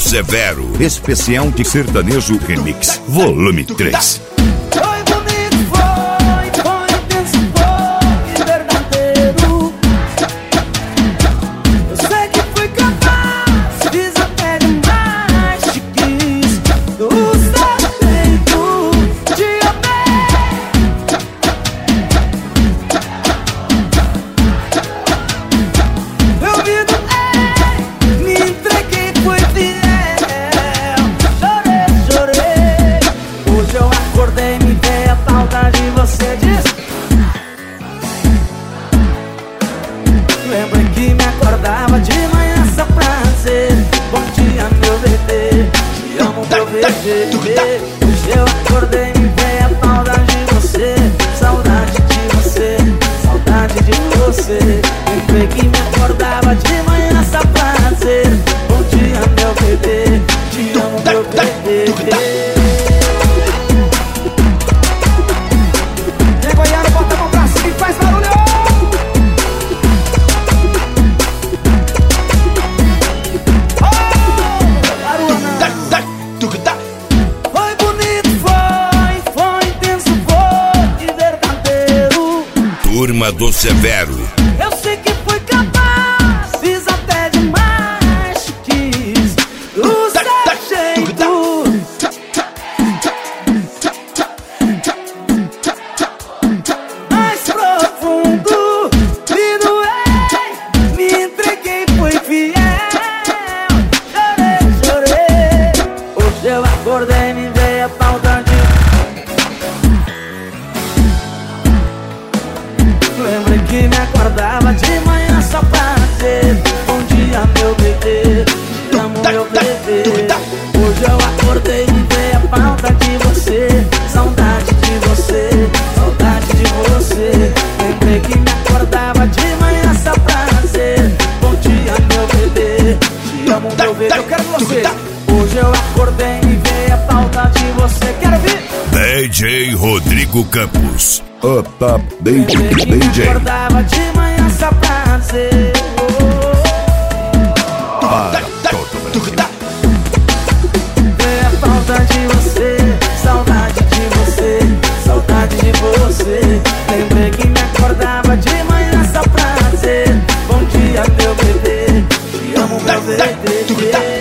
Severo, especial de sertanejo remix, volume 3. Lembra que me acordava de manhã só pra dizer bom dia, meu bebê, te amo, meu bebê. Hoje eu acordei e me veio a saudade de você, saudade de você, saudade de você. Lembrei que me acordava de manhã só pra dizer bom dia, meu bebê, te amo, meu bebê. Turma do Severo. Eu sei que fui capaz, fiz até demais, quis o seu jeito mais profundo, me doei, me entreguei, fui fiel, chorei, chorei. Hoje eu acordei, me veio a saudade. Lembrei que me acordava de manhã só pra dizer bom dia, meu bebê, te amo, meu bebê. Hoje eu acordei e me veio a falta de você, saudade de você, saudade de você. Lembrei que me acordava de manhã só pra dizer bom dia, meu bebê, te amo, meu bebê. Eu quero você. Hoje eu acordei e me veio a falta de você. Quero vir DJ Rodrigo Campos, o top DJ. Me acordava de manhã só pra dizer Para todo Brasil. veio a falta de você, saudade de você, saudade de você. Lembrei que me acordava de manhã só pra dizer bom dia, meu bebê, te amo, meu bebê.